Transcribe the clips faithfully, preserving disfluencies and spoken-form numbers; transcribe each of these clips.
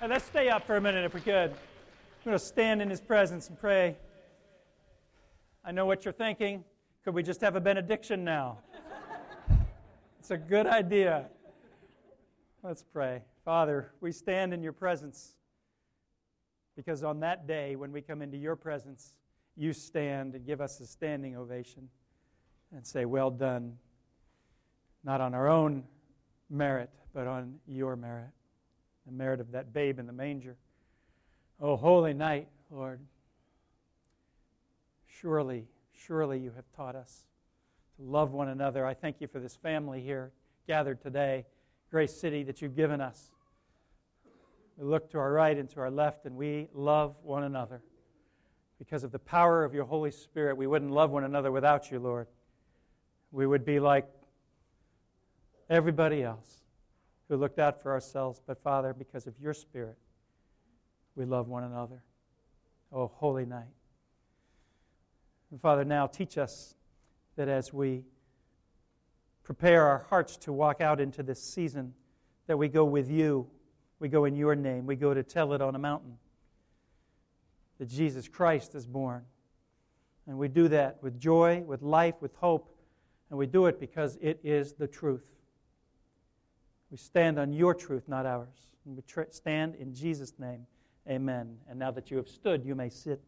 Uh, let's stay up for a minute if we could. I'm going to stand in His presence and pray. I know what you're thinking. Could we just have a benediction now? It's a good idea. Let's pray. Father, we stand in Your presence because on that day when we come into Your presence, You stand and give us a standing ovation and say, well done, not on our own merit, but on Your merit, the merit of that babe in the manger. Oh, holy night, Lord. Surely, surely You have taught us to love one another. I thank You for this family here gathered today, Grace City, that You've given us. We look to our right and to our left, and we love one another. Because of the power of Your Holy Spirit, we wouldn't love one another without You, Lord. We would be like everybody else who looked out for ourselves. But Father, because of Your Spirit, we love one another. Oh, holy night. And Father, now teach us that as we prepare our hearts to walk out into this season, that we go with You, we go in Your name, we go to tell it on a mountain that Jesus Christ is born. And we do that with joy, with life, with hope, and we do it because it is the truth. We stand on Your truth, not ours. And we tr- stand in Jesus' name. Amen. And now that you have stood, you may sit.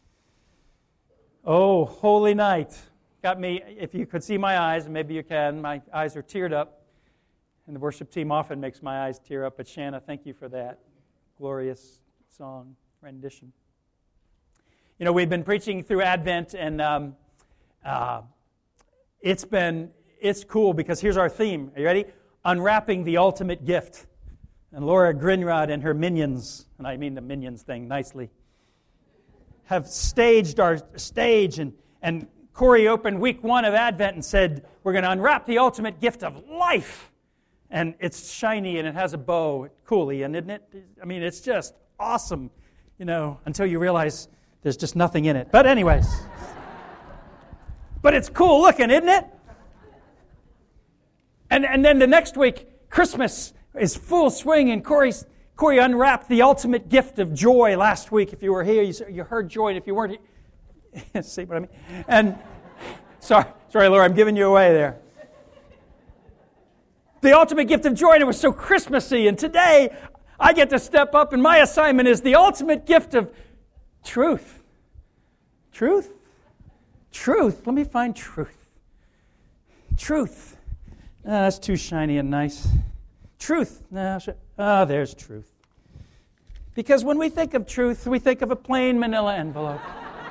Oh, holy night. Got me, if you could see my eyes, and maybe you can, my eyes are teared up. And the worship team often makes my eyes tear up, but Shanna, thank you for that glorious song rendition. You know, we've been preaching through Advent, and um, uh, it's been, it's cool because here's our theme. Are you ready? Unwrapping the ultimate gift. And Laura Grinrod and her minions, and I mean the minions thing nicely, have staged our stage, and, and Corey opened week one of Advent and said, we're going to unwrap the ultimate gift of life. And it's shiny and it has a bow, coolly, and isn't it? I mean, it's just awesome, you know, until you realize there's just nothing in it. But anyways, but it's cool looking, isn't it? And and then the next week, Christmas is full swing, and Corey's, Corey unwrapped the ultimate gift of joy last week. If you were here, you, you heard joy, and if you weren't here, see what I mean? And sorry, sorry, Laura, I'm giving you away there. The ultimate gift of joy, and it was so Christmassy. And today, I get to step up, and my assignment is the ultimate gift of truth. Truth? Truth. Let me find truth. Truth. Oh, that's too shiny and nice. Truth. No, oh, there's truth. Because when we think of truth, we think of a plain manila envelope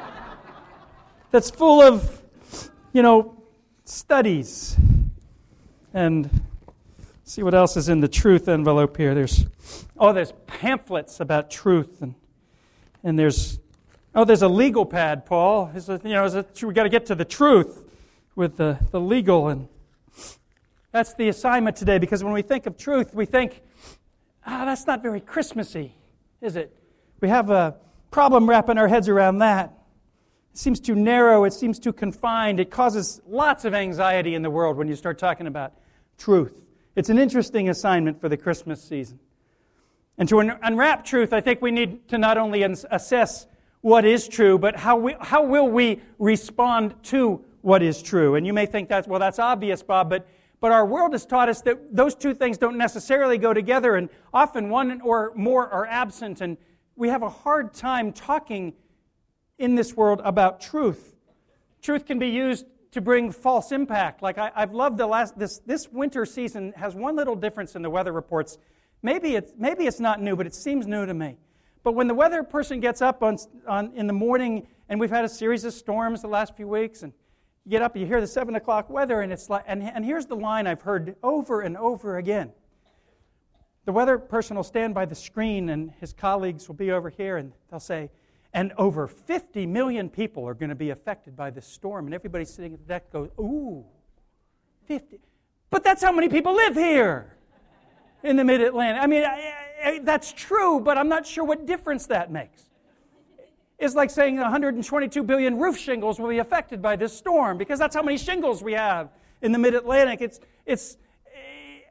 that's full of, you know, studies. And see what else is in the truth envelope here. There's, oh, there's pamphlets about truth, and and there's, oh, there's a legal pad, Paul. There's a, you know, there's a, we got to get to the truth with the the legal, and that's the assignment today. Because when we think of truth, we think, ah, that's not very Christmassy, is it? We have a problem wrapping our heads around that. It seems too narrow. It seems too confined. It causes lots of anxiety in the world when you start talking about truth. It's an interesting assignment for the Christmas season. And to un- unwrap truth, I think we need to not only uns- assess what is true, but how we, how will we respond to what is true. And you may think that's, well, that's obvious, Bob, but, but our world has taught us that those two things don't necessarily go together, and often one or more are absent, and we have a hard time talking in this world about truth. Truth can be used to bring false impact. Like I, I've loved the last this this winter season has one little difference in the weather reports. Maybe it's maybe it's not new, but it seems new to me. But when the weather person gets up on on in the morning, and we've had a series of storms the last few weeks, and you get up, you hear the seven o'clock weather, and it's like, and and here's the line I've heard over and over again. The weather person will stand by the screen, and his colleagues will be over here, and they'll say, and over fifty million people are going to be affected by this storm. And everybody sitting at the deck goes, ooh, fifty. But that's how many people live here in the Mid-Atlantic. I mean, I, I, that's true, but I'm not sure what difference that makes. It's like saying one hundred twenty-two billion roof shingles will be affected by this storm, because that's how many shingles we have in the Mid-Atlantic. It's, it's,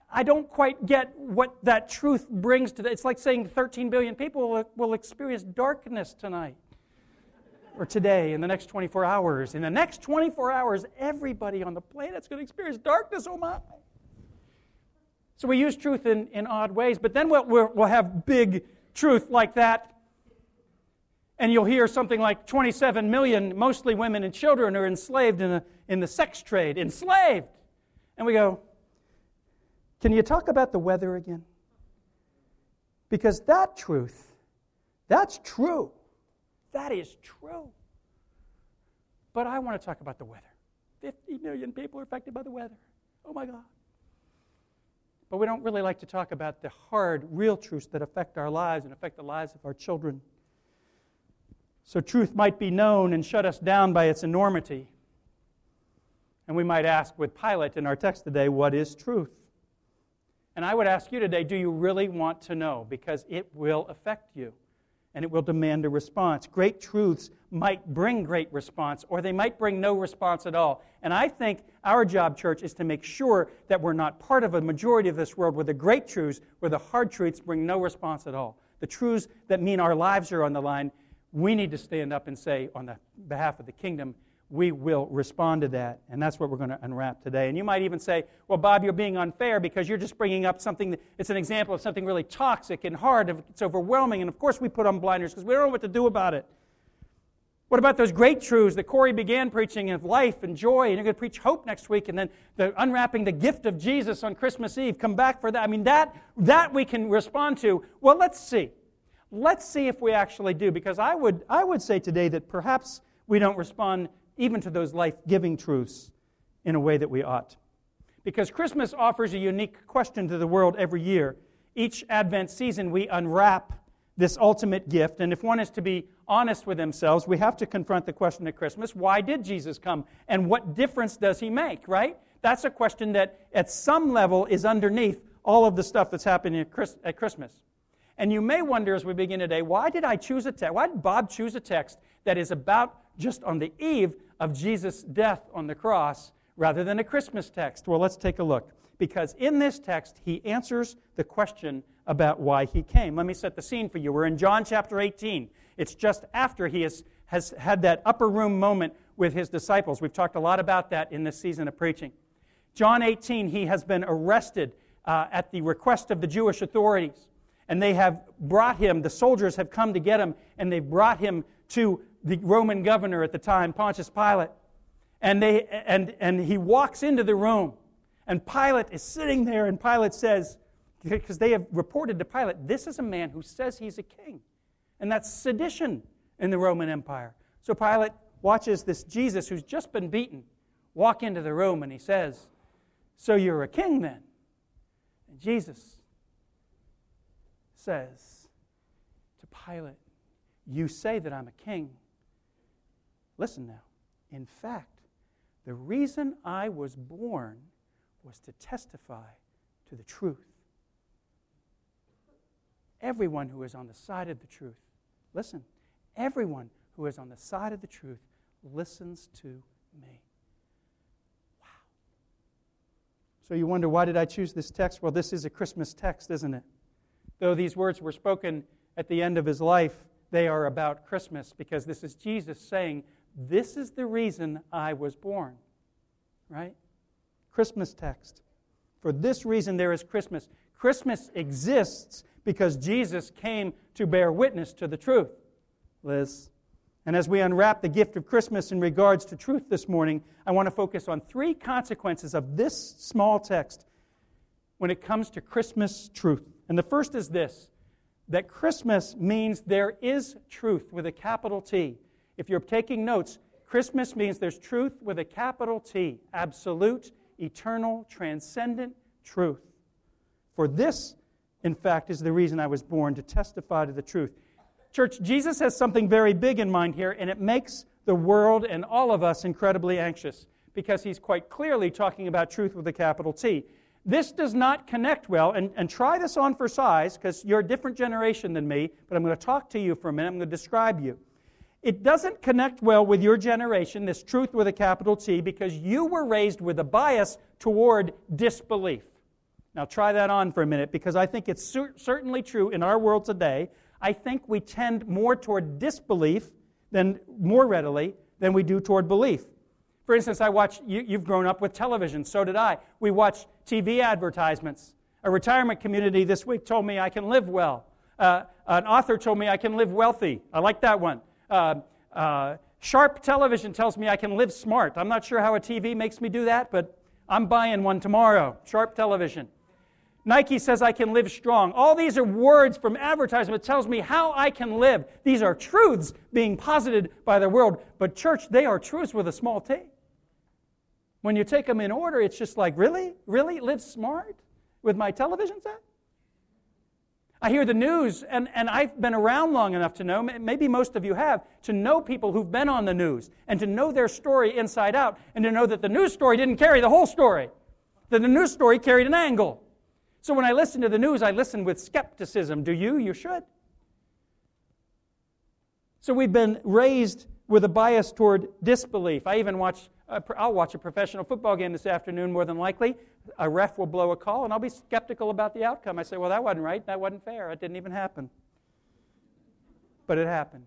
I don't quite get what that truth brings to the, it's like saying thirteen billion people will, will experience darkness tonight or today in the next twenty-four hours. In the next twenty-four hours, everybody on the planet's going to experience darkness, oh my. So we use truth in, in odd ways, but then we'll, we'll, we'll have big truth like that, and you'll hear something like twenty-seven million, mostly women and children, are enslaved in, a, in the sex trade. Enslaved! And we go, can you talk about the weather again? Because that truth, that's true. That is true. But I want to talk about the weather. fifty million people are affected by the weather. Oh my God. But we don't really like to talk about the hard, real truths that affect our lives and affect the lives of our children. So truth might be known and shut us down by its enormity. And we might ask with Pilate in our text today, what is truth? And I would ask you today, do you really want to know? Because it will affect you, and it will demand a response. Great truths might bring great response, or they might bring no response at all. And I think our job, church, is to make sure that we're not part of a majority of this world where the great truths, where the hard truths bring no response at all. The truths that mean our lives are on the line, we need to stand up and say, on the behalf of the kingdom, we will respond to that. And that's what we're going to unwrap today. And you might even say, well, Bob, you're being unfair because you're just bringing up something, that, it's an example of something really toxic and hard. It's overwhelming. And of course we put on blinders because we don't know what to do about it. What about those great truths that Corey began preaching of life and joy? And you're going to preach hope next week. And then the unwrapping the gift of Jesus on Christmas Eve. Come back for that. I mean, that, that we can respond to. Well, let's see. Let's see if we actually do. Because I would, I would say today that perhaps we don't respond even to those life-giving truths in a way that we ought. Because Christmas offers a unique question to the world every year. Each Advent season we unwrap this ultimate gift, and if one is to be honest with themselves, we have to confront the question at Christmas, why did Jesus come? And what difference does He make, right? That's a question that at some level is underneath all of the stuff that's happening at Christmas. And you may wonder as we begin today, why did I choose a text? Why did Bob choose a text that is about just on the eve of Jesus' death on the cross rather than a Christmas text? Well, let's take a look. Because in this text, he answers the question about why he came. Let me set the scene for you. We're in John chapter eighteen. It's just after he has, has had that upper room moment with his disciples. We've talked a lot about that in this season of preaching. John eighteen, he has been arrested uh, at the request of the Jewish authorities. And they have brought him, the soldiers have come to get him, and they've brought him to the Roman governor at the time, Pontius Pilate. And they and and he walks into the room, and Pilate is sitting there, and Pilate says, because they have reported to Pilate, this is a man who says he's a king. And that's sedition in the Roman Empire. So Pilate watches this Jesus who's just been beaten walk into the room, and he says, so you're a king then? And Jesus says to Pilate, you say that I'm a king. Listen now. In fact, the reason I was born was to testify to the truth. Everyone who is on the side of the truth, listen, everyone who is on the side of the truth listens to me. Wow. So you wonder, why did I choose this text? Well, this is a Christmas text, isn't it? Though these words were spoken at the end of his life, they are about Christmas, because this is Jesus saying, this is the reason I was born. Right? Christmas text. For this reason there is Christmas. Christmas exists because Jesus came to bear witness to the truth. Liz. And as we unwrap the gift of Christmas in regards to truth this morning, I want to focus on three consequences of this small text when it comes to Christmas truth. And the first is this, that Christmas means there is truth with a capital T. If you're taking notes, Christmas means there's truth with a capital T. Absolute, eternal, transcendent truth. For this, in fact, is the reason I was born, to testify to the truth. Church, Jesus has something very big in mind here, and it makes the world and all of us incredibly anxious, because he's quite clearly talking about truth with a capital T. This does not connect well, and, and try this on for size, because you're a different generation than me, but I'm going to talk to you for a minute. I'm going to describe you. It doesn't connect well with your generation, this truth with a capital T, because you were raised with a bias toward disbelief. Now try that on for a minute, because I think it's cer- certainly true in our world today. I think we tend more toward disbelief than more readily than we do toward belief. For instance, I watch, you, you've grown up with television, so did I. We watch T V advertisements. A retirement community this week told me I can live well. Uh, an author told me I can live wealthy. I like that one. Uh, uh, Sharp Television tells me I can live smart. I'm not sure how a T V makes me do that, but I'm buying one tomorrow. Sharp Television. Nike says I can live strong. All these are words from advertisement. It tells me how I can live. These are truths being posited by the world. But church, they are truths with a small t. When you take them in order, it's just like, really? Really? Live smart with my television set? I hear the news, and, and I've been around long enough to know, maybe most of you have, to know people who've been on the news and to know their story inside out and to know that the news story didn't carry the whole story, that the news story carried an angle. So when I listen to the news, I listen with skepticism. Do you? You should. So we've been raised with a bias toward disbelief. I even watch, uh, I'll watch a professional football game this afternoon more than likely. A ref will blow a call, and I'll be skeptical about the outcome. I say, well, that wasn't right. That wasn't fair. It didn't even happen. But it happened.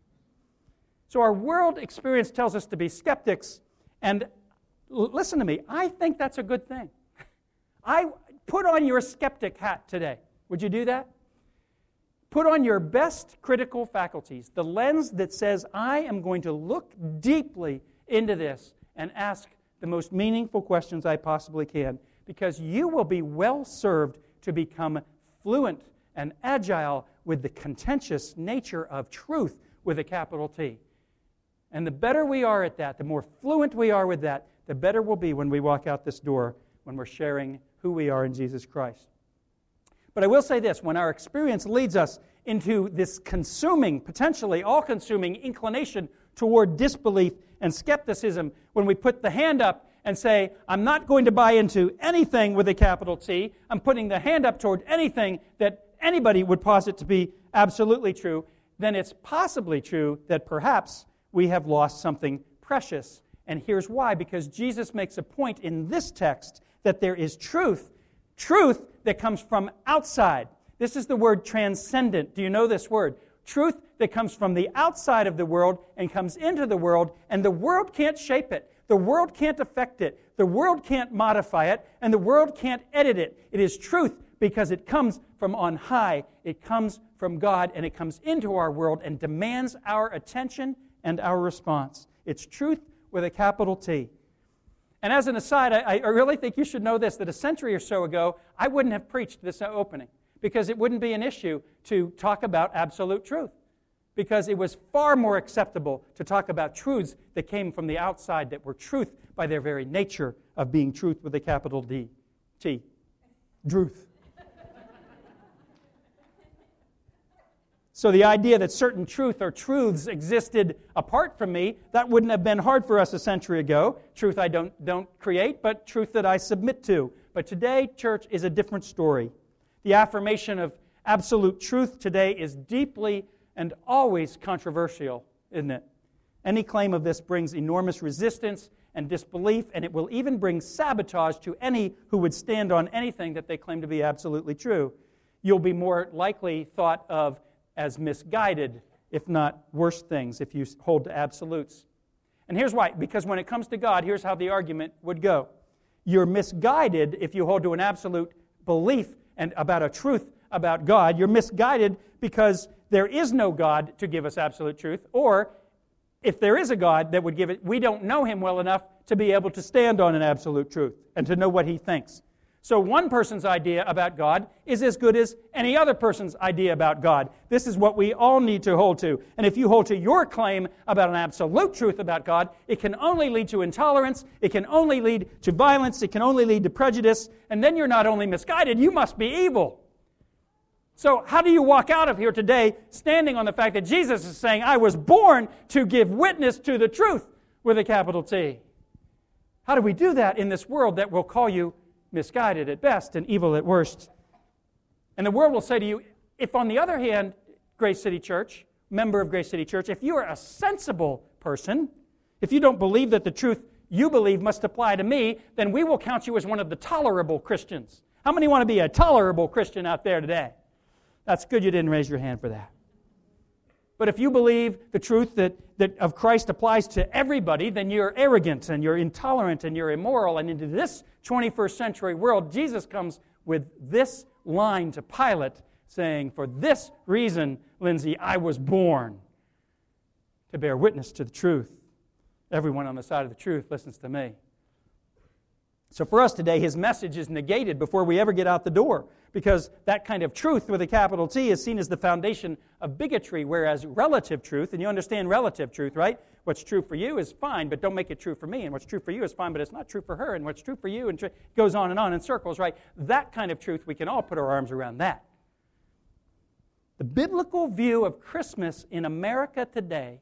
So our world experience tells us to be skeptics, and l- listen to me, I think that's a good thing. I put on your skeptic hat today. Would you do that? Put on your best critical faculties, the lens that says, I am going to look deeply into this and ask the most meaningful questions I possibly can, because you will be well served to become fluent and agile with the contentious nature of truth with a capital T. And the better we are at that, the more fluent we are with that, the better we'll be when we walk out this door, when we're sharing who we are in Jesus Christ. But I will say this, when our experience leads us into this consuming, potentially all-consuming inclination toward disbelief and skepticism, when we put the hand up and say, I'm not going to buy into anything with a capital T, I'm putting the hand up toward anything that anybody would posit to be absolutely true, then it's possibly true that perhaps we have lost something precious. And here's why, because Jesus makes a point in this text that there is truth, truth that comes from outside. This is the word transcendent. Do you know this word? Truth that comes from the outside of the world and comes into the world, and the world can't shape it. The world can't affect it. The world can't modify it, and the world can't edit it. It is truth because it comes from on high. It comes from God, and it comes into our world and demands our attention and our response. It's truth with a capital T. And as an aside, I, I really think you should know this, that a century or so ago, I wouldn't have preached this opening because it wouldn't be an issue to talk about absolute truth, because it was far more acceptable to talk about truths that came from the outside that were truth by their very nature of being truth with a capital D, T, truth. So the idea that certain truth or truths existed apart from me, that wouldn't have been hard for us a century ago. Truth I don't, don't create, but truth that I submit to. But today, church, is a different story. The affirmation of absolute truth today is deeply and always controversial, isn't it? Any claim of this brings enormous resistance and disbelief, and it will even bring sabotage to any who would stand on anything that they claim to be absolutely true. You'll be more likely thought of as misguided, if not worse things, if you hold to absolutes. And here's why. Because when it comes to God, here's how the argument would go. You're misguided if you hold to an absolute belief and about a truth about God. You're misguided because there is no God to give us absolute truth, or if there is a God that would give it, we don't know Him well enough to be able to stand on an absolute truth and to know what He thinks. So one person's idea about God is as good as any other person's idea about God. This is what we all need to hold to. And if you hold to your claim about an absolute truth about God, it can only lead to intolerance, it can only lead to violence, it can only lead to prejudice, and then you're not only misguided, you must be evil. So how do you walk out of here today standing on the fact that Jesus is saying, I was born to give witness to the truth with a capital T? How do we do that in this world that will call you misguided at best and evil at worst? And the world will say to you, if on the other hand, Grace City Church, member of Grace City Church, if you are a sensible person, if you don't believe that the truth you believe must apply to me, then we will count you as one of the tolerable Christians. How many want to be a tolerable Christian out there today? That's good you didn't raise your hand for that. But if you believe the truth that, that of Christ applies to everybody, then you're arrogant and you're intolerant and you're immoral. And into this twenty-first century world, Jesus comes with this line to Pilate saying, for this reason, Lindsay, I was born to bear witness to the truth. Everyone on the side of the truth listens to me. So for us today, his message is negated before we ever get out the door, because that kind of truth with a capital T is seen as the foundation of bigotry, whereas relative truth, and you understand relative truth, right? What's true for you is fine, but don't make it true for me. And what's true for you is fine, but it's not true for her. And what's true for you and tr- goes on and on in circles, right? That kind of truth, we can all put our arms around that. The biblical view of Christmas in America today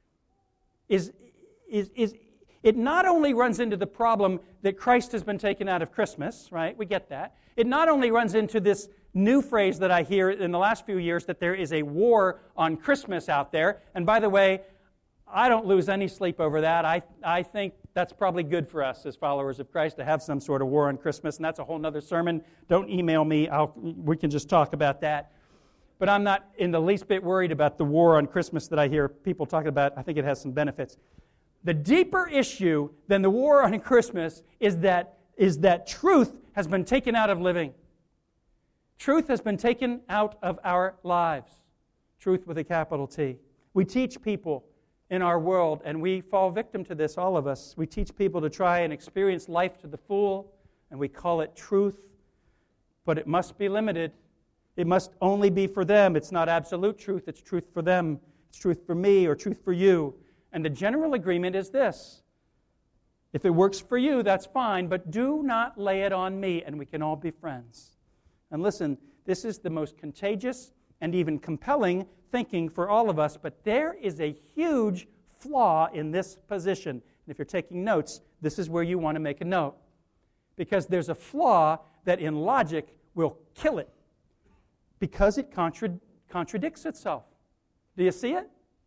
is, is, is it not only runs into the problem that Christ has been taken out of Christmas, right? We get that. It not only runs into this new phrase that I hear in the last few years that there is a war on Christmas out there. And by the way, I don't lose any sleep over that. I, I think that's probably good for us as followers of Christ to have some sort of war on Christmas, and that's a whole other sermon. Don't email me. I'll, we can just talk about that. But I'm not in the least bit worried about the war on Christmas that I hear people talking about. I think it has some benefits. The deeper issue than the war on Christmas is that, is that truth has been taken out of living. Truth has been taken out of our lives. Truth with a capital T. We teach people in our world, and we fall victim to this, all of us. We teach people to try and experience life to the full, and we call it truth, but it must be limited. It must only be for them. It's not absolute truth. It's truth for them. It's truth for me or truth for you. And the general agreement is this. If it works for you, that's fine, but do not lay it on me, and we can all be friends. And listen, this is the most contagious and even compelling thinking for all of us, but there is a huge flaw in this position. And if you're taking notes, this is where you want to make a note. Because there's a flaw that in logic will kill it. Because it contra- contradicts itself. Do you see it?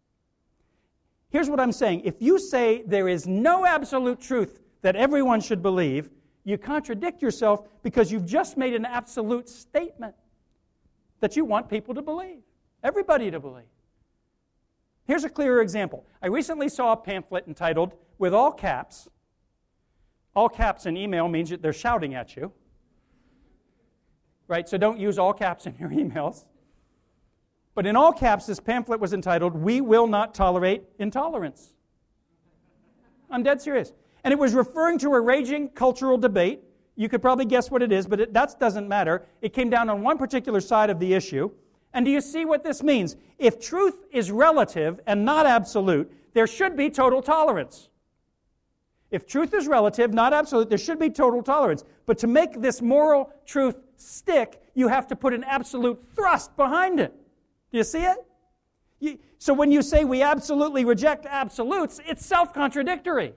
Here's what I'm saying. If you say there is no absolute truth that everyone should believe, you contradict yourself because you've just made an absolute statement that you want people to believe, everybody to believe. Here's a clearer example. I recently saw a pamphlet entitled, with all caps, all caps in email means that they're shouting at you, right? So don't use all caps in your emails. But in all caps, this pamphlet was entitled, "We Will Not Tolerate Intolerance." I'm dead serious. And it was referring to a raging cultural debate. You could probably guess what it is, but it, that doesn't matter. It came down on one particular side of the issue. And do you see what this means? If truth is relative and not absolute, there should be total tolerance. If truth is relative, not absolute, there should be total tolerance. But to make this moral truth stick, you have to put an absolute thrust behind it. Do you see it? You, so when you say we absolutely reject absolutes, it's self-contradictory.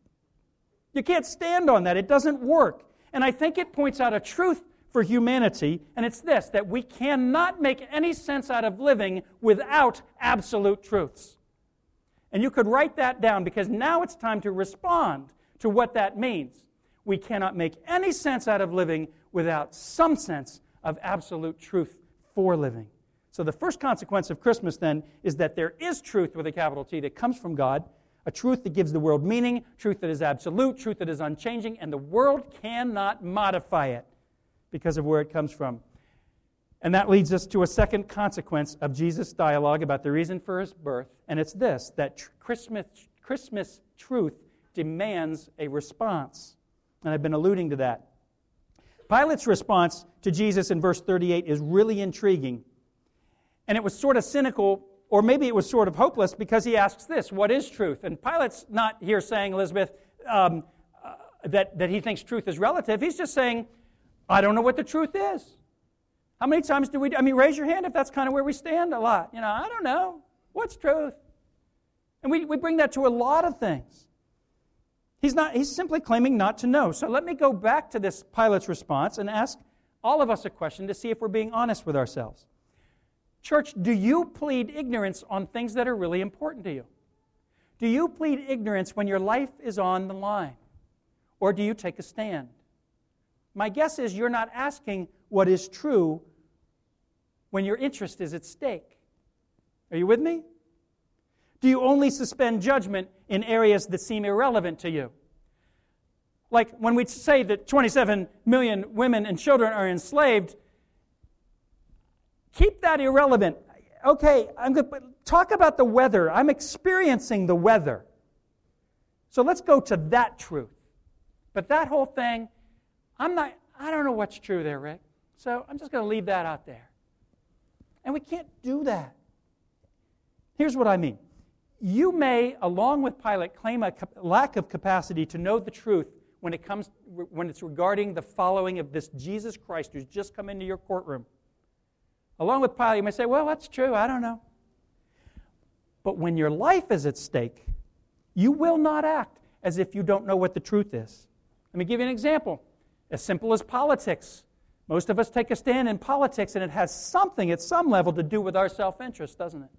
You can't stand on that. It doesn't work. And I think it points out a truth for humanity, and it's this, that we cannot make any sense out of living without absolute truths. And you could write that down, because now it's time to respond to what that means. We cannot make any sense out of living without some sense of absolute truth for living. So the first consequence of Christmas, then, is that there is truth with a capital T that comes from God, a truth that gives the world meaning, truth that is absolute, truth that is unchanging, and the world cannot modify it because of where it comes from. And that leads us to a second consequence of Jesus' dialogue about the reason for his birth, and it's this, that tr- Christmas, Christmas truth demands a response. And I've been alluding to that. Pilate's response to Jesus in verse thirty-eight is really intriguing. And it was sort of cynical, or maybe it was sort of hopeless, because he asks this, what is truth? And Pilate's not here saying, Elizabeth, um, uh, that, that he thinks truth is relative. He's just saying, I don't know what the truth is. How many times do we, I mean, raise your hand if that's kind of where we stand a lot. You know, I don't know. What's truth? And we, we bring that to a lot of things. He's not, he's simply claiming not to know. So let me go back to this Pilate's response and ask all of us a question to see if we're being honest with ourselves. Church, do you plead ignorance on things that are really important to you? Do you plead ignorance when your life is on the line? Or do you take a stand? my guess is you're not asking what is true when your interest is at stake. Are you with me? Do you only suspend judgment in areas that seem irrelevant to you? Like when we say that twenty-seven million women and children are enslaved, keep that irrelevant. Okay, I'm going to talk about the weather. I'm experiencing the weather. So let's go to that truth. But that whole thing, I'm not, I don't know what's true there, Rick. So I'm just going to leave that out there. And we can't do that. Here's what I mean. You may, along with Pilate, claim a lack of capacity to know the truth when it comes, when it's regarding the following of this Jesus Christ who's just come into your courtroom. Along with Pilate, you may say, well, that's true, I don't know. But when your life is at stake, you will not act as if you don't know what the truth is. Let me give you an example. As simple as politics. Most of us take a stand in politics, and it has something at some level to do with our self-interest, doesn't it?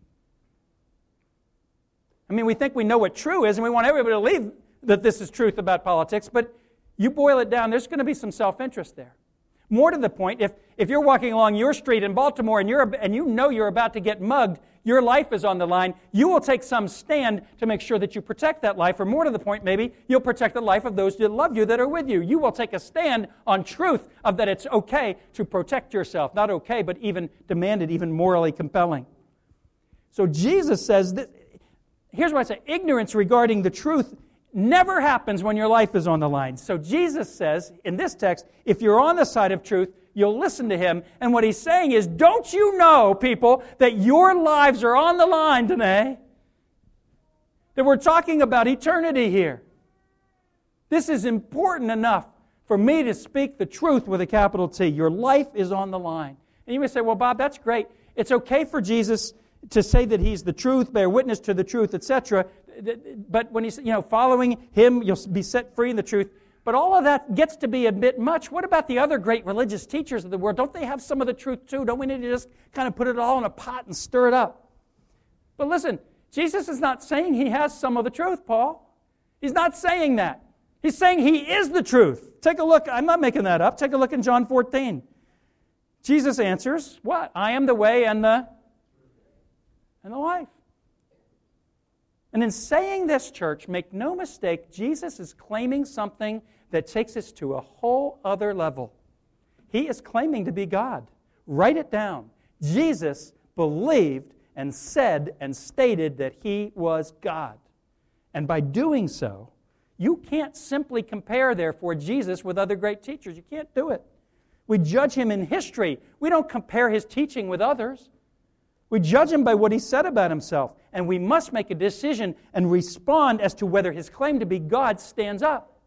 I mean, we think we know what true is, and we want everybody to believe that this is truth about politics, but you boil it down, there's going to be some self-interest there. More to the point, if, if you're walking along your street in Baltimore and, you're, and you know you're about to get mugged, your life is on the line, you will take some stand to make sure that you protect that life, or more to the point, maybe, you'll protect the life of those that love you, that are with you. You will take a stand on truth of that it's okay to protect yourself. Not okay, but even demanded, even morally compelling. So Jesus says, that, here's what I say, ignorance regarding the truth never happens when your life is on the line. So Jesus says, in this text, if you're on the side of truth, you'll listen to him. And what he's saying is, don't you know, people, that your lives are on the line today? That we're talking about eternity here. This is important enough for me to speak the truth with a capital T. Your life is on the line. And you may say, well, Bob, that's great. It's okay for Jesus to say that he's the truth, bear witness to the truth, et cetera. But when he's, you know, following him, you'll be set free in the truth. But all of that gets to be a bit much. What about the other great religious teachers of the world? Don't they have some of the truth too? Don't we need to just kind of put it all in a pot and stir it up? But listen, Jesus is not saying he has some of the truth, Paul. He's not saying that. He's saying he is the truth. Take a look. I'm not making that up. Take a look in John fourteen. Jesus answers, what? I am the way and the, and the life. And in saying this, church, make no mistake, Jesus is claiming something that takes us to a whole other level. He is claiming to be God. Write it down. Jesus believed and said and stated that he was God. And by doing so, you can't simply compare, therefore, Jesus with other great teachers. You can't do it. We judge him in history. We don't compare his teaching with others. We judge him by what he said about himself, and we must make a decision and respond as to whether his claim to be God stands up.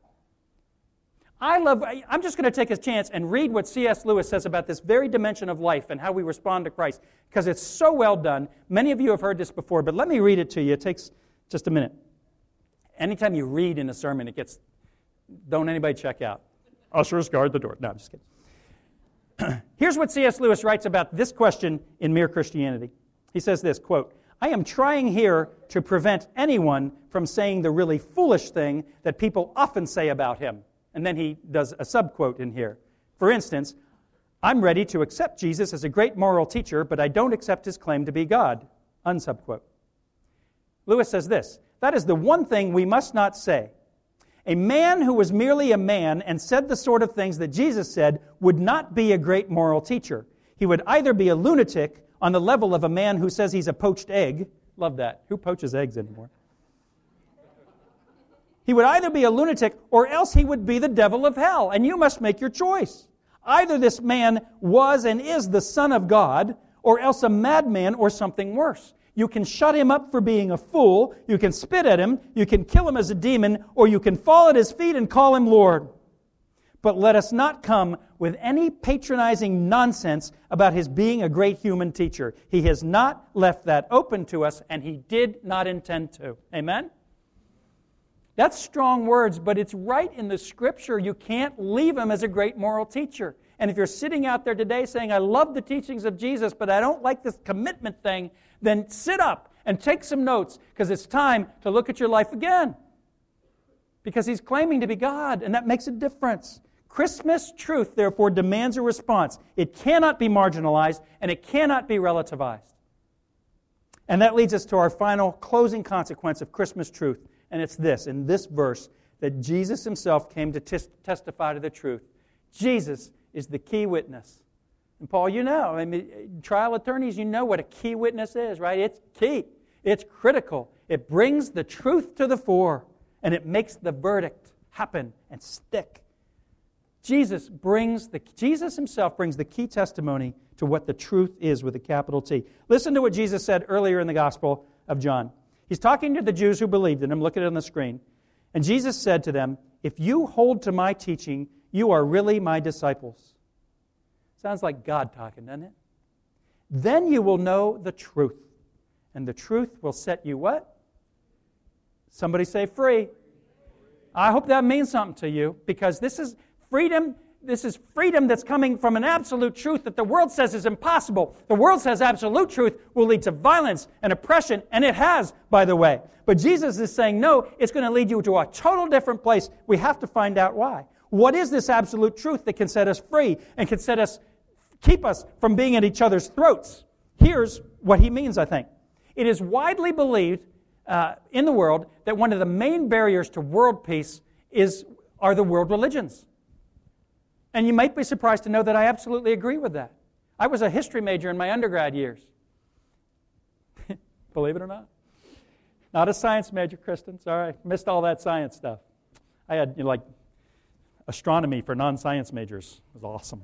I love, I'm just going to take a chance and read what C S Lewis says about this very dimension of life and how we respond to Christ, because it's so well done. Many of you have heard this before, but let me read it to you. It takes just a minute. Anytime you read in a sermon, it gets, don't anybody check out. Ushers, guard the door. No, I'm just kidding. Here's what C S Lewis writes about this question in Mere Christianity. He says this, quote, I am trying here to prevent anyone from saying the really foolish thing that people often say about him. And then he does a subquote in here. For instance, I'm ready to accept Jesus as a great moral teacher, but I don't accept his claim to be God. Unsubquote. Lewis says this, that is the one thing we must not say. A man who was merely a man and said the sort of things that Jesus said would not be a great moral teacher. He would either be a lunatic on the level of a man who says he's a poached egg. Love that. Who poaches eggs anymore? He would either be a lunatic or else he would be the devil of hell. And you must make your choice. Either this man was and is the Son of God, or else a madman or something worse. You can shut him up for being a fool, you can spit at him, you can kill him as a demon, or you can fall at his feet and call him Lord. But let us not come with any patronizing nonsense about his being a great human teacher. He has not left that open to us, and he did not intend to. Amen? That's strong words, but it's right in the Scripture. You can't leave him as a great moral teacher. And if you're sitting out there today saying, I love the teachings of Jesus, but I don't like this commitment thing, then sit up and take some notes, because it's time to look at your life again. Because he's claiming to be God, and that makes a difference. Christmas truth, therefore, demands a response. It cannot be marginalized, and it cannot be relativized. And that leads us to our final closing consequence of Christmas truth, and it's this, in this verse, that Jesus himself came to tis- testify to the truth. Jesus is the key witness. And Paul, you know, I mean, trial attorneys, you know what a key witness is, right? It's key. It's critical. It brings the truth to the fore, and it makes the verdict happen and stick. Jesus brings the Jesus himself brings the key testimony to what the truth is with a capital T. Listen to what Jesus said earlier in the Gospel of John. He's talking to the Jews who believed in him. Look at it on the screen. And Jesus said to them, "If you hold to my teaching, you are really my disciples." Sounds like God talking, doesn't it? "Then you will know the truth, and the truth will set you" what? Somebody say free. I hope that means something to you, because this is freedom. This is freedom that's coming from an absolute truth that the world says is impossible. The world says absolute truth will lead to violence and oppression, and it has, by the way. But Jesus is saying, no, it's going to lead you to a total different place. We have to find out why. What is this absolute truth that can set us free and can set us, keep us from being at each other's throats? Here's what he means, I think. It is widely believed uh, in the world that one of the main barriers to world peace is are the world religions. And you might be surprised to know that I absolutely agree with that. I was a history major in my undergrad years. Believe it or not. Not a science major, Kristen. Sorry, missed all that science stuff. I had, you know, like astronomy for non-science majors. It was awesome.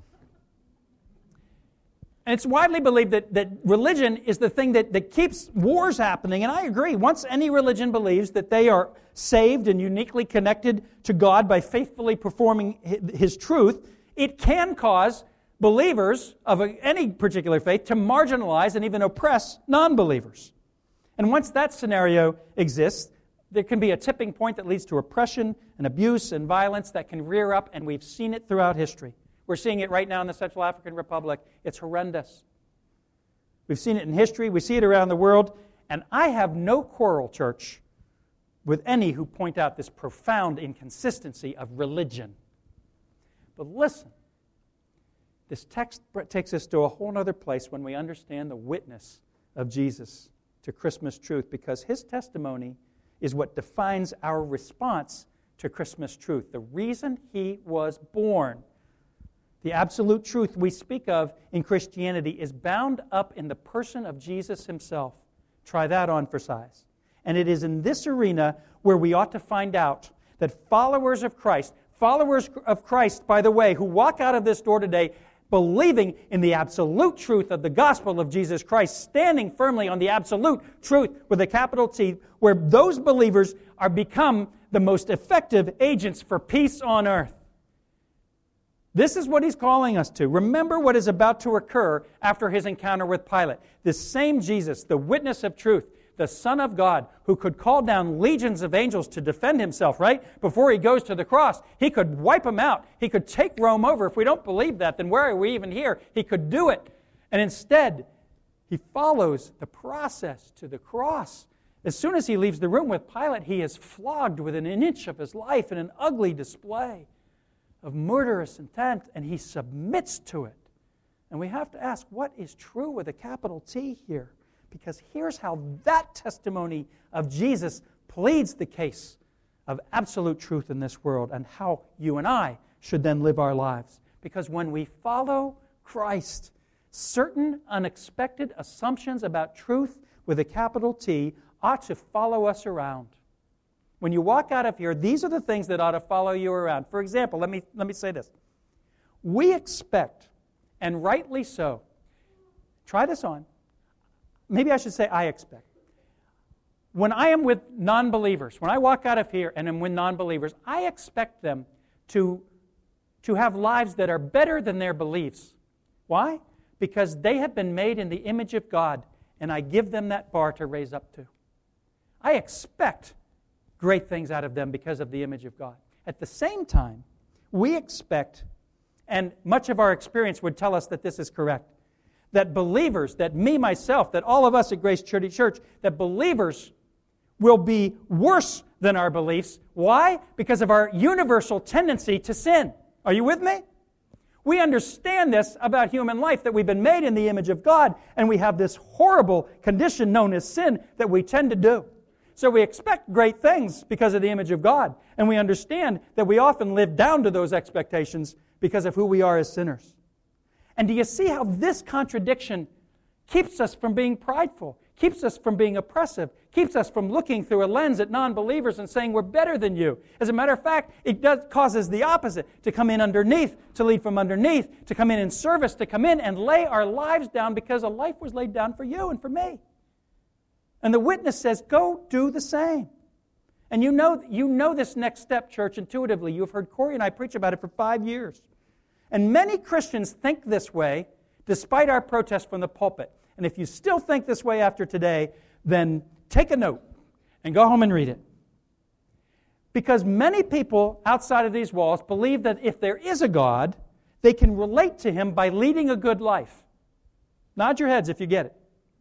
And it's widely believed that, that religion is the thing that, that keeps wars happening. And I agree. Once any religion believes that they are saved and uniquely connected to God by faithfully performing His truth, it can cause believers of any particular faith to marginalize and even oppress non-believers. And once that scenario exists, there can be a tipping point that leads to oppression and abuse and violence that can rear up, and we've seen it throughout history. We're seeing it right now in the Central African Republic. It's horrendous. We've seen it in history. We see it around the world. And I have no quarrel, church, with any who point out this profound inconsistency of religion. But listen, this text takes us to a whole other place when we understand the witness of Jesus to Christmas truth, because his testimony is what defines our response to Christmas truth. The reason he was born. The absolute truth we speak of in Christianity is bound up in the person of Jesus himself. Try that on for size. And it is in this arena where we ought to find out that followers of Christ, followers of Christ, by the way, who walk out of this door today believing in the absolute truth of the gospel of Jesus Christ, standing firmly on the absolute truth with a capital T, where those believers are become the most effective agents for peace on earth. This is what he's calling us to. Remember what is about to occur after his encounter with Pilate. This same Jesus, the witness of truth, the Son of God, who could call down legions of angels to defend himself, right? Before he goes to the cross, he could wipe them out. He could take Rome over. If we don't believe that, then where are we even here? He could do it. And instead, he follows the process to the cross. As soon as he leaves the room with Pilate, he is flogged within an inch of his life in an ugly display of murderous intent, and he submits to it. And we have to ask, what is true with a capital T here? Because here's how that testimony of Jesus pleads the case of absolute truth in this world, and how you and I should then live our lives. Because when we follow Christ, certain unexpected assumptions about truth with a capital T ought to follow us around. When you walk out of here, these are the things that ought to follow you around. For example, let me, let me say this. We expect, and rightly so, try this on. Maybe I should say I expect. When I am with non-believers, when I walk out of here and am with non-believers, I expect them to, to have lives that are better than their beliefs. Why? Because they have been made in the image of God, and I give them that bar to raise up to. I expect great things out of them because of the image of God. At the same time, we expect, and much of our experience would tell us that this is correct, that believers, that me, myself, that all of us at Grace Trinity Church, that believers will be worse than our beliefs. Why? Because of our universal tendency to sin. Are you with me? We understand this about human life, that we've been made in the image of God, and we have this horrible condition known as sin that we tend to do. So we expect great things because of the image of God, and we understand that we often live down to those expectations because of who we are as sinners. And do you see how this contradiction keeps us from being prideful, keeps us from being oppressive, keeps us from looking through a lens at non-believers and saying we're better than you? As a matter of fact, it does, causes the opposite, to come in underneath, to lead from underneath, to come in in service, to come in and lay our lives down because a life was laid down for you and for me. And the witness says, go do the same. And you know, you know this next step, church, intuitively. You've heard Corey and I preach about it for five years. And many Christians think this way, despite our protest from the pulpit. And if you still think this way after today, then take a note and go home and read it. Because many people outside of these walls believe that if there is a God, they can relate to Him by leading a good life. Nod your heads if you get it.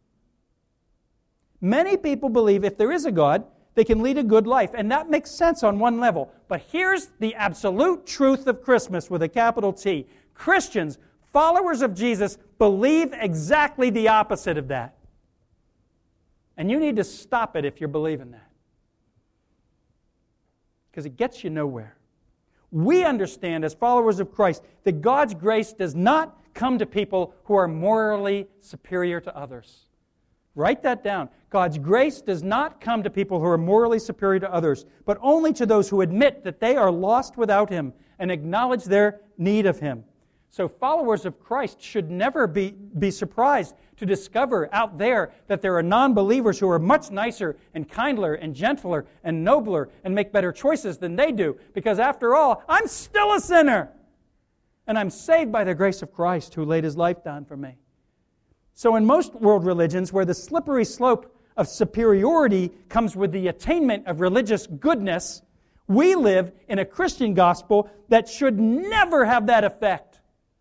Many people believe if there is a God, they can lead a good life. And that makes sense on one level. But here's the absolute truth of Christmas with a capital T. Christians, followers of Jesus, believe exactly the opposite of that. And you need to stop it if you're believing that. Because it gets you nowhere. We understand as followers of Christ that God's grace does not come to people who are morally superior to others. Write that down. God's grace does not come to people who are morally superior to others, but only to those who admit that they are lost without Him and acknowledge their need of Him. So followers of Christ should never be, be surprised to discover out there that there are non-believers who are much nicer and kinder and gentler and nobler and make better choices than they do. Because after all, I'm still a sinner. And I'm saved by the grace of Christ who laid His life down for me. So in most world religions, where the slippery slope of superiority comes with the attainment of religious goodness, we live in a Christian gospel that should never have that effect.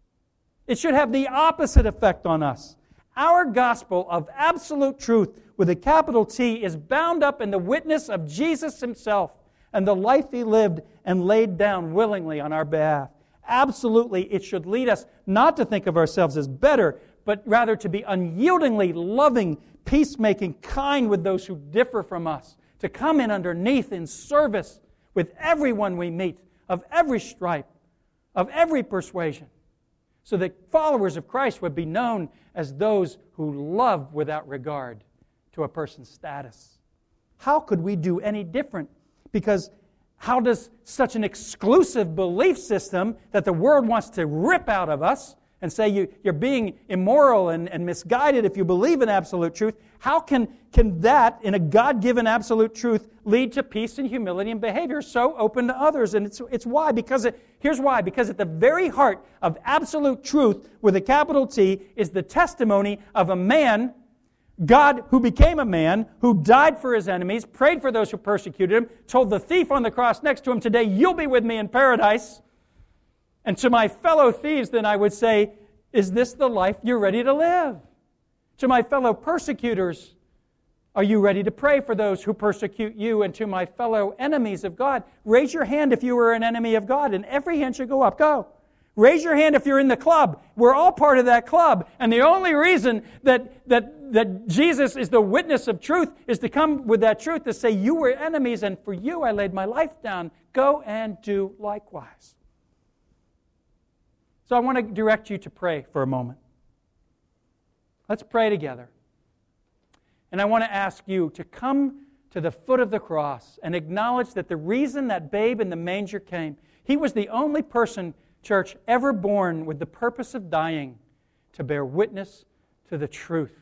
It should have the opposite effect on us. Our gospel of absolute truth with a capital T is bound up in the witness of Jesus Himself and the life He lived and laid down willingly on our behalf. Absolutely, it should lead us not to think of ourselves as better, but rather to be unyieldingly loving, peacemaking, kind with those who differ from us, to come in underneath in service with everyone we meet, of every stripe, of every persuasion, so that followers of Christ would be known as those who love without regard to a person's status. How could we do any different? Because how does such an exclusive belief system that the world wants to rip out of us and say you, you're being immoral and, and misguided if you believe in absolute truth, how can, can that, in a God-given absolute truth, lead to peace and humility and behavior so open to others? And it's, it's why. Because it, here's why. Because at the very heart of absolute truth, with a capital T, is the testimony of a man, God who became a man, who died for His enemies, prayed for those who persecuted Him, told the thief on the cross next to Him, today you'll be with me in paradise. And to my fellow thieves, then I would say, is this the life you're ready to live? To my fellow persecutors, are you ready to pray for those who persecute you? And to my fellow enemies of God, raise your hand if you were an enemy of God, and every hand should go up. Go. Raise your hand if you're in the club. We're all part of that club. And the only reason that, that, that Jesus is the witness of truth is to come with that truth to say, you were enemies, and for you I laid my life down. Go and do likewise. So I want to direct you to pray for a moment. Let's pray together. And I want to ask you to come to the foot of the cross and acknowledge that the reason that babe in the manger came, He was the only person, church, ever born with the purpose of dying to bear witness to the truth.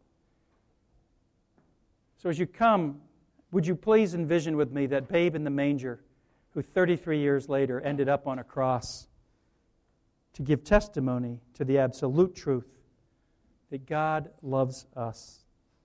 So as you come, would you please envision with me that babe in the manger who thirty-three years later ended up on a cross to give testimony to the absolute truth that God loves us.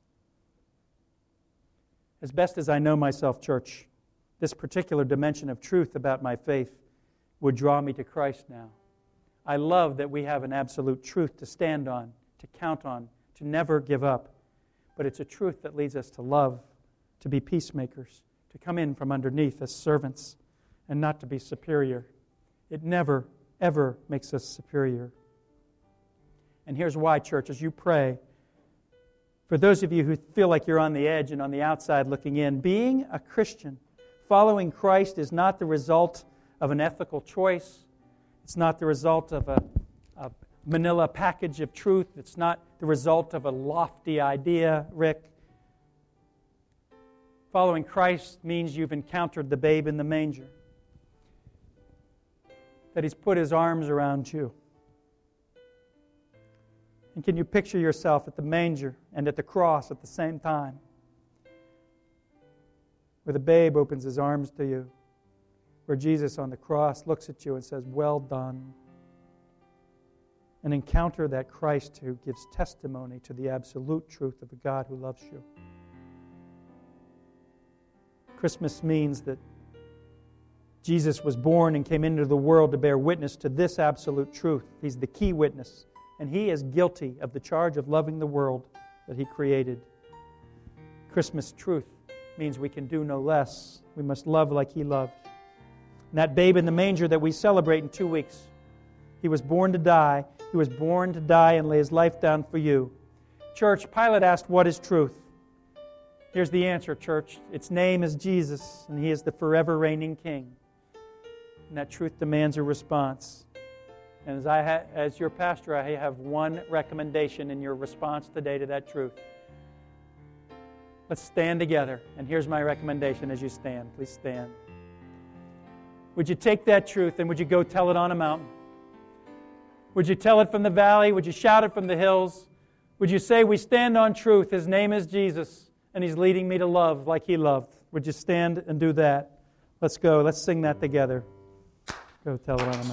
As best as I know myself, church, this particular dimension of truth about my faith would draw me to Christ now. I love that we have an absolute truth to stand on, to count on, to never give up. But it's a truth that leads us to love, to be peacemakers, to come in from underneath as servants, and not to be superior. It never ever makes us superior. And here's why, church, as you pray, for those of you who feel like you're on the edge and on the outside looking in, being a Christian, following Christ is not the result of an ethical choice. It's not the result of a, a manila package of truth. It's not the result of a lofty idea, Rick. Following Christ means you've encountered the babe in the manger, that He's put His arms around you. And can you picture yourself at the manger and at the cross at the same time, where the babe opens his arms to you, where Jesus on the cross looks at you and says, "Well done," and encounter that Christ who gives testimony to the absolute truth of a God who loves you. Christmas means that Jesus was born and came into the world to bear witness to this absolute truth. He's the key witness, and He is guilty of the charge of loving the world that He created. Christmas truth means we can do no less. We must love like He loved. And that babe in the manger that we celebrate in two weeks, He was born to die. He was born to die and lay His life down for you. Church, Pilate asked, "What is truth?" Here's the answer, church. Its name is Jesus, and He is the forever reigning King. And that truth demands a response. And as I ha- as your pastor, I have one recommendation in your response today to that truth. Let's stand together. And here's my recommendation as you stand. Please stand. Would you take that truth and would you go tell it on a mountain? Would you tell it from the valley? Would you shout it from the hills? Would you say, "We stand on truth. His name is Jesus, and He's leading me to love like He loved"? Would you stand and do that? Let's go. Let's sing that together. Go tell it on a mountain.